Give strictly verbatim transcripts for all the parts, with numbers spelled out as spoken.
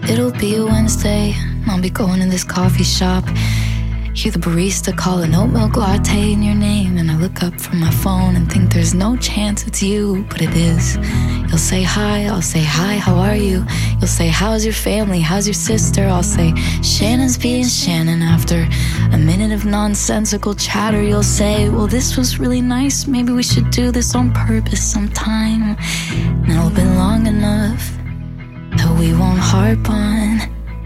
It'll be a Wednesday, I'll be going to this coffee shop. Hear the barista call an oat milk latte in your name, and I look up from my phone and think there's no chance it's you, but it is. You'll say hi, I'll say hi, how are you? You'll say how's your family, how's your sister? I'll say Shannon's being Shannon. After a minute of nonsensical chatter, you'll say, well, this was really nice, maybe we should do this on purpose sometime. And it'll be long enough that we won't harp on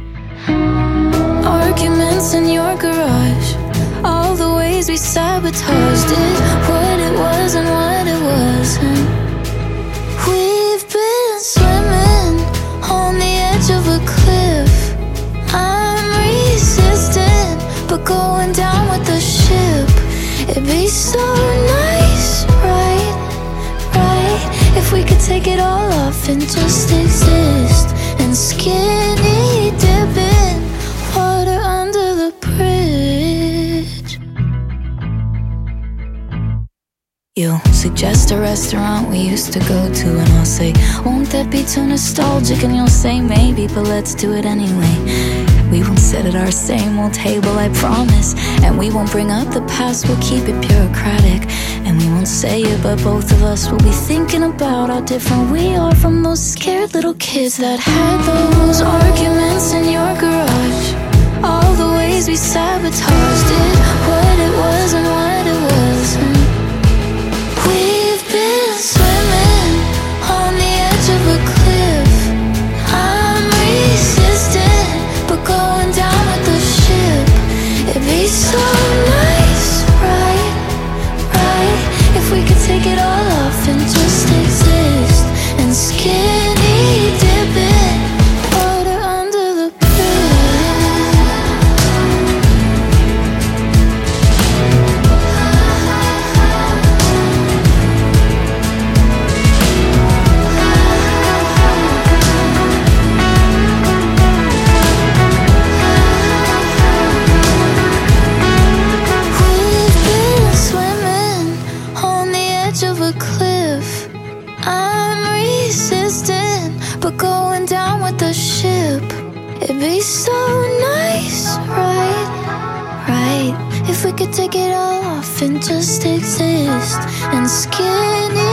arguments in your garage, all the ways we sabotaged it, what it was and what it wasn't. We've been swimming on the edge of a cliff. I'm resistant, but going down with the ship. It'd be so nice, right, right, if we could take it all off and just exist. And skinny dipping water under the bridge. You'll suggest a restaurant we used to go to, and I'll say, won't that be too nostalgic? And you'll say, maybe, but let's do it anyway. We won't sit at our same old table, I promise. And we won't bring up the past, we'll keep it bureaucratic. And we won't say it, but both of us will be thinking about how different we are from those scared little kids that had those arguments in your garage, all the ways we sabotaged it, what it was and what it wasn't. We've been swimming on the edge of a cliff. I'm resistant, but going down with the ship. It'd be so nice, right, right, if we could take it all off and just exist. And skinny dipping water under the of a cliff. I'm resistant, but going down with the ship. It'd be so nice, right, right, if we could take it all off and just exist. And skinny